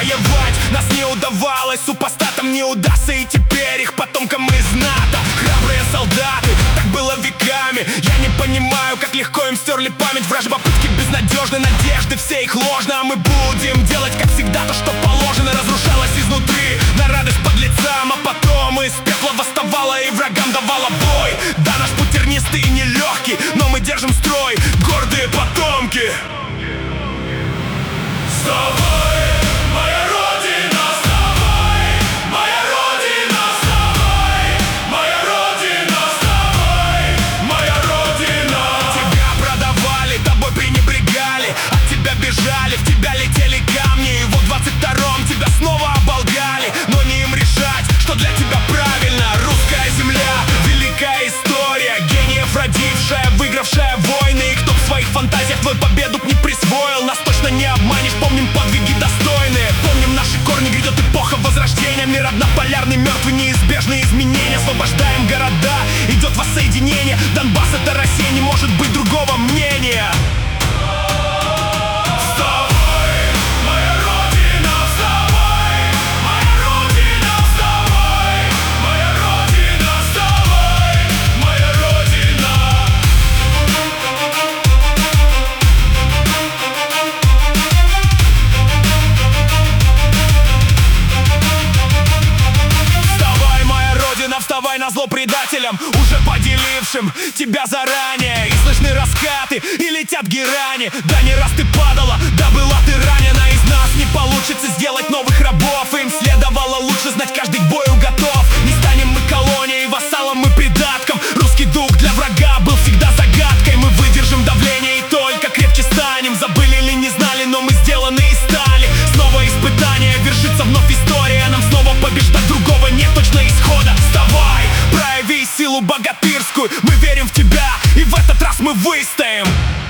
Воевать нас не удавалось, супостатам не удастся, и теперь их потомкам из НАТО. Храбрые солдаты, так было веками. Я не понимаю, как легко им стерли память. Вражьи попытки безнадежны, надежды все их ложны. А мы будем делать, как всегда, то, что положено. Разрушалось изнутри на радость подлецам, а потом из пепла восставала и врагам давала бой. Да, наш путь тернистый и нелегкий, но мы держим строй, гордые потомки. Вставай, моя Родина, вставай, моя Родина, вставай, моя Родина, вставай, моя Родина. Тебя продавали, тобой пренебрегали, от тебя бежали, в тебя летели камни. И вот в 22-м тебя снова оболгали, но не им решать, что для тебя правильно. Русская земля, великая история, гениев родившая, выигравшая войны. И кто в своих фантазиях твою победу не присвоил, нас точно не обманешь. Помним подвиги достойные, помним наши корни. Грядет эпоха возрождения, мир однополярный, мертвый, неизбежные изменения. Освобождаем города, идет воссоединение. Донбасс — это Россия, не может быть другого мнения. Вставай назло предателям, уже поделившим тебя заранее. И слышны раскаты, и летят герани. Да не раз ты падала, да была ты ранена. Из нас не получится сделать новых рабов. Им следовало лучше знать, каждый к бою готов. Не станем мы колонией, вассалом мы придатком. Русский дух для врага был всегда загадкой. Мы выдержим давление и только крепче станем. Забыли или не знали, но мы сделаны из стали. Снова испытание, вершится вновь история. Нам снова побеждать, другого нет точно исхода. Вставай, прояви силу богатырскую, мы верим в тебя, и в этот раз мы выстоим.